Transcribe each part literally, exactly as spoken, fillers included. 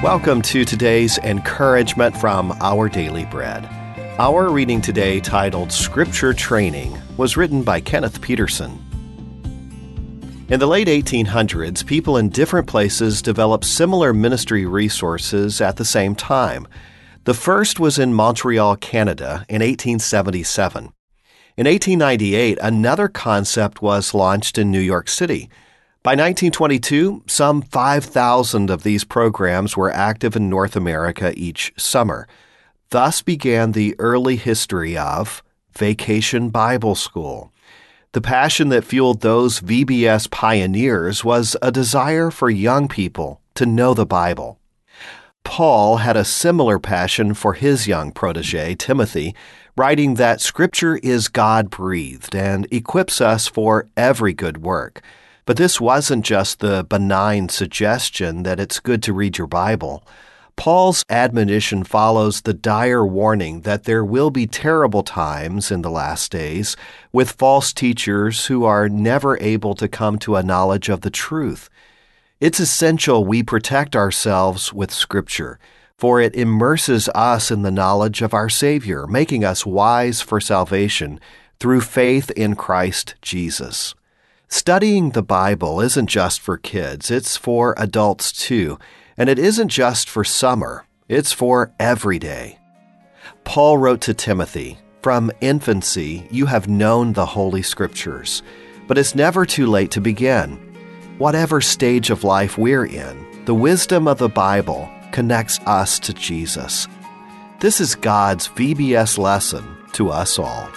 Welcome to today's encouragement from Our Daily Bread. Our reading today, titled Scripture Training, was written by Kenneth Peterson. In the late eighteen hundreds, people in different places developed similar ministry resources at the same time. The first was in Montreal, Canada, in eighteen seventy-seven. In eighteen ninety-eight, another concept was launched in New York City. By nineteen twenty-two, some five thousand of these programs were active in North America each summer. Thus began the early history of Vacation Bible School. The passion that fueled those V B S pioneers was a desire for young people to know the Bible. Paul had a similar passion for his young protege, Timothy, writing that Scripture is God-breathed and equips us for every good work. But this wasn't just the benign suggestion that it's good to read your Bible. Paul's admonition follows the dire warning that there will be terrible times in the last days with false teachers who are never able to come to a knowledge of the truth. It's essential we protect ourselves with Scripture, for it immerses us in the knowledge of our Savior, making us wise for salvation through faith in Christ Jesus. Studying the Bible isn't just for kids, it's for adults too. And it isn't just for summer, it's for every day. Paul wrote to Timothy, "From infancy you have known the Holy Scriptures, but it's never too late to begin." Whatever stage of life we're in, the wisdom of the Bible connects us to Jesus. This is God's V B S lesson to us all.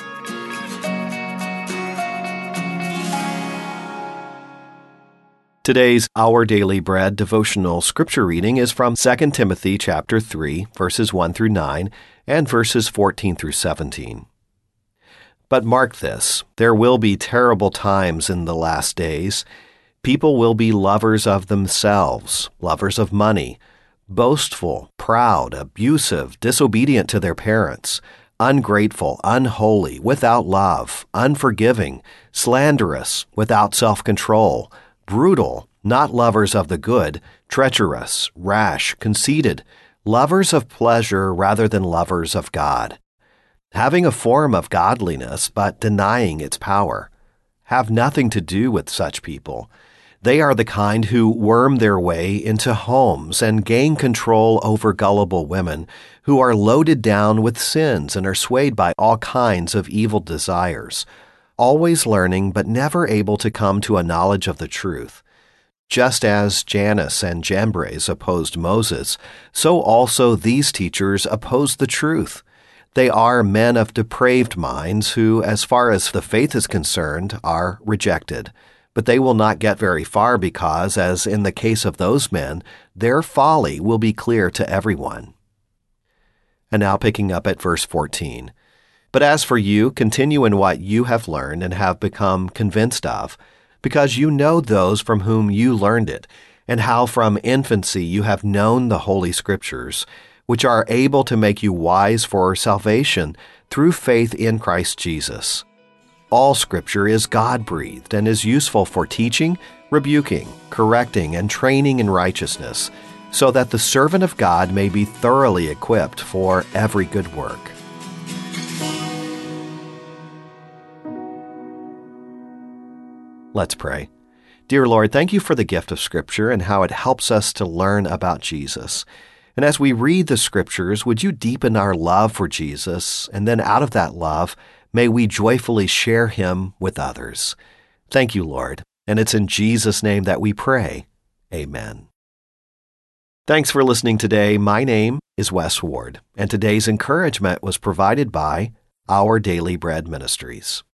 Today's Our Daily Bread devotional scripture reading is from Second Timothy chapter three, verses one through nine, and verses fourteen through seventeen. But mark this, there will be terrible times in the last days. People will be lovers of themselves, lovers of money, boastful, proud, abusive, disobedient to their parents, ungrateful, unholy, without love, unforgiving, slanderous, without self-control, brutal, not lovers of the good, treacherous, rash, conceited, lovers of pleasure rather than lovers of God, having a form of godliness but denying its power. Have nothing to do with such people. They are the kind who worm their way into homes and gain control over gullible women who are loaded down with sins and are swayed by all kinds of evil desires, always learning but never able to come to a knowledge of the truth. Just as Jannes and Jambres opposed Moses, so also these teachers oppose the truth. They are men of depraved minds who, as far as the faith is concerned, are rejected. But they will not get very far because, as in the case of those men, their folly will be clear to everyone. And now picking up at verse fourteen. But as for you, continue in what you have learned and have become convinced of, because you know those from whom you learned it, and how from infancy you have known the Holy Scriptures, which are able to make you wise for salvation through faith in Christ Jesus. All Scripture is God-breathed and is useful for teaching, rebuking, correcting, and training in righteousness, so that the servant of God may be thoroughly equipped for every good work. Let's pray. Dear Lord, thank you for the gift of Scripture and how it helps us to learn about Jesus. And as we read the Scriptures, would you deepen our love for Jesus, and then out of that love, may we joyfully share him with others. Thank you, Lord, and it's in Jesus' name that we pray. Amen. Thanks for listening today. My name is Wes Ward, and today's encouragement was provided by Our Daily Bread Ministries.